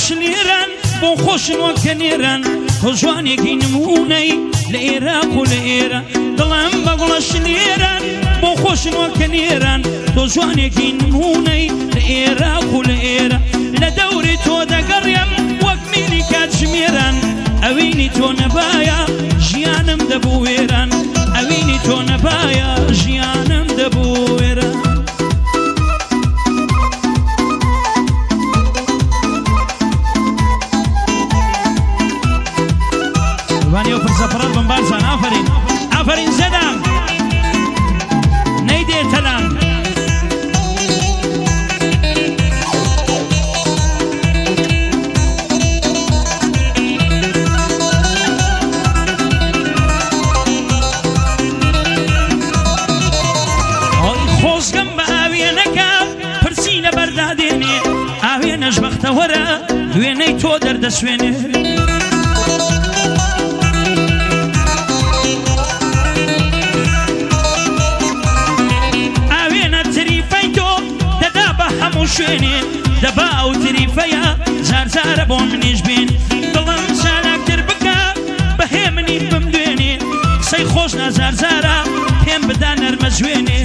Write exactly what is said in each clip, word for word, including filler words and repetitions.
شليران بو خوش وكنيران خجواني كي نموني لإيراق ولإيران دلم بقول شليران بو خوش وكنيران خجواني كي نموني لإيراق ولإيران لدوري تو دقريم وكميني كاتشميران اويني تو نبايا جيانم دبويران اويني تو نبايا جيانم دبويران واني وفر سفرات بمبارسان آفرين آفرين زدام نيدي تلام ورا ويني تو دردس ويني اوينا تريفيتو دابا حموشيني دابا او تريفيا زار زار بون منيش بين ظلم سالك دربكا بهمني بمدويني سي خوشنا زار زارا هم بدان رمزويني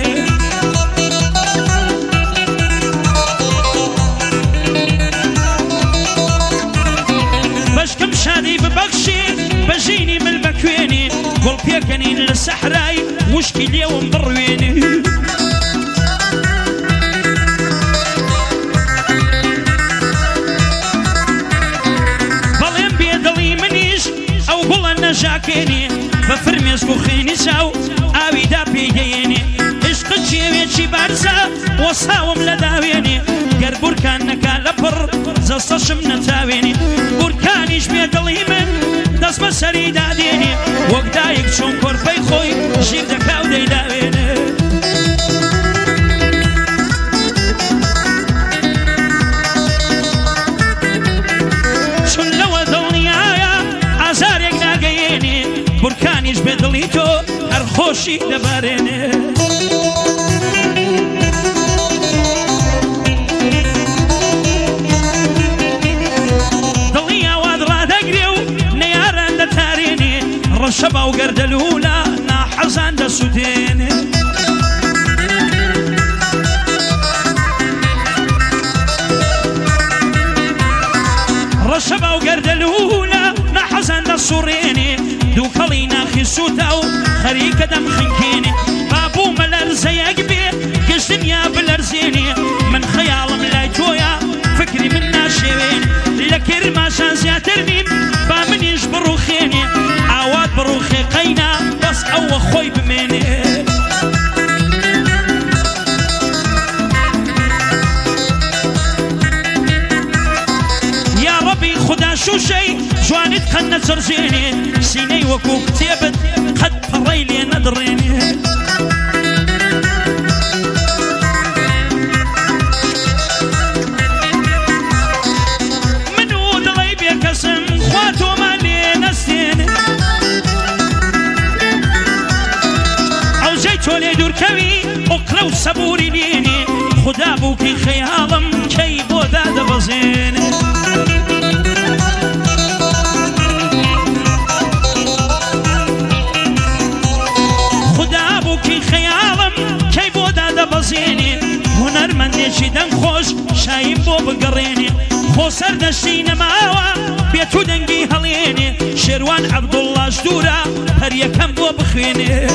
شادي ببخشي بجيني من البكويني قول بيكنين للسحراي وشكي اليوم برويني ظلم بيدلي منيش او قول انا جاكيني بفرمي اسكو خيني ساو اوي دا بيجيني عشق جيويتشي بارزا وصاوم لداويني قربور كان نكالبر زستشم نتاويني بركانيش بيدلي من دست بسري داديني وقدايك شون كوربي خوي جيب دكاو ديداويني شون لو دلني آيا عزاريك ناقيني بركانيش بيدلي تو هرخوشي دباريني رشبا وقرد الأولى ناحزان دا سودين رشبا وقرد الأولى ناحزان دا سوريني دوكالي ناخي سوتاو خريك دم خنكيني بابو ملرزي أقبي كش دنيا بلرزيني من خيال ملايتويا فكري من ناشيوين لكر ما شان زياترني بامنيش بروخيني عواد بروخي قينا بس او خوي بميني يا ربي خدا شو شي جواني تخنى ترزيني سيني وكو كتيبت قد فريلي ندريني منو دلي بيكسم خواتو مالي نسيني تولي دور كوي اقرأ وصبوري ليني خدا بوكي خيالم كي بودا دبزيني خدا بوكي خيالم كي بودا دبزيني هنر من ديشي دن خوش شايم بو بقريني خو سردشتي نماوا بيتو دنقي هليني شروان عبد الله جدورا هر يكم بو بخويني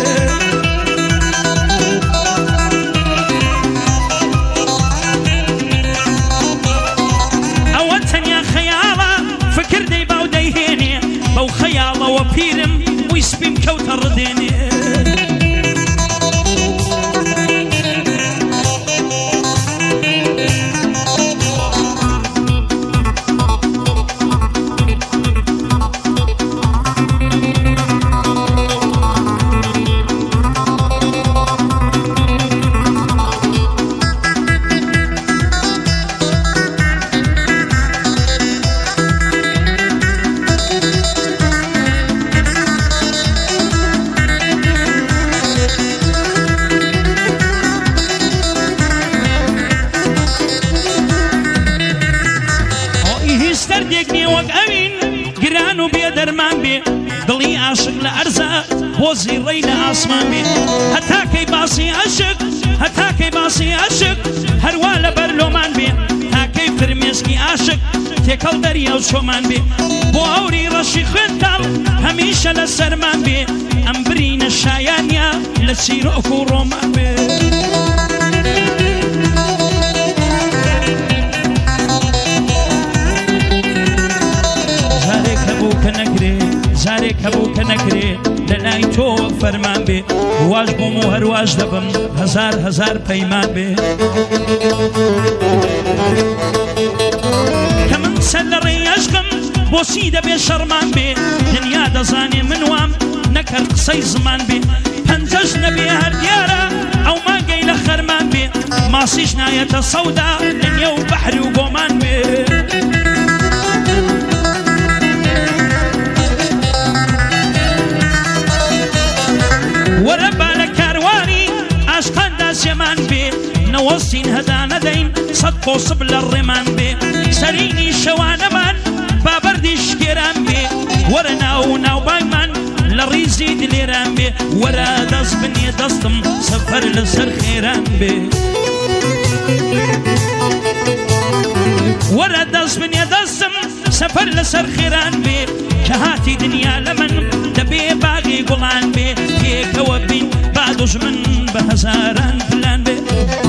بو خيالة وبيرم ويسبيم كوتر ديني وەک ئەوین گران و بێدەرمان بێ دڵی عاشق لە ئەرزە بۆ زیڕەی لە ئاسمان بێ هەتا کەی باسی عاشق هەتا کەی باسی عاشق هەروە لەبەر لۆمان بێ تاکەی فرمێسکی عاشق تێکەڵ دەریە و چۆمان بێ بۆ ئەوری ڕەشی خوێنداڵ هەمیشە لە سەرمان بێ ئەم برینە شایانیا لە چیرۆک و ڕۆمان بێ جارێک هەبوو کە نەکرێ جارێک هەبوو کە نەکرێ لە لای تۆ فەرمان بێ واش بووم و هەرواش دەبم هەزار هەزار پەیمان بێ کە من سەر لە ڕێی عەشقم بۆچی دەبێ شەڕمان بێ دنیا دەزانێ من وام نەکرد قسەی زمان بێ پەنجەش نەبێ هەر دیارە ئەو مانگەی لە خەرمان بێ ماسیش نایەتە سەودا لە نێو بەحری و گۆمان بێ وەرە با لە کاروانی عاشقاندا سێمان بێ نەوەستین هەدا نەدەین سەد پۆسب لە ڕێمان بێ سەرینی شەوانەمان بابەردی شکێران بێ وەرە ناو ناوبانگمان لە ڕیزی دلێران بێ وەرە دەست بنێ دەستم سەفەر لەسەر خێران بێ وەرە دەست بنێ دەستم سەفەر لەسەر خێران بێ کە هاتی دنیا لە من دەبێ باغی گوڵان بێ پێکەوە بین با دوژمن بە هەزاران پلان بێ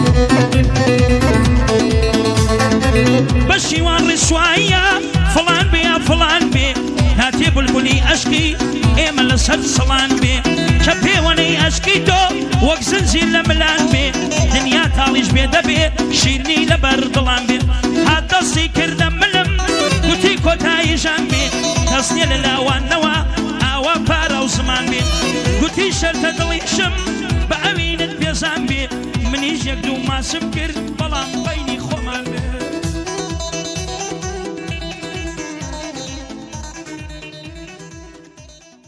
بە شیوان ڕیسواییە فڵان بێ یا فڵان بێ هاتێ بولبولی عەشقی ئێمە لەسەر سەڵان بێ کە پێوەنەی عەشقی تۆ وەک زنجیر لە ملان بێ دنیا تاڵیش بێ دەبێ شیرنی لەبەر دڵان بێ هات دەستی کردە ملم گوتی کۆتایی ژان بێ کەس نییە لە لاوانەوە ئاوا پارە و زمان بێ گوتی شەرتە دڵیشم بە ئەوینت پێزان بێ منیش یەک دوو ماسم کرد بەڵام بەینی خۆمان بێ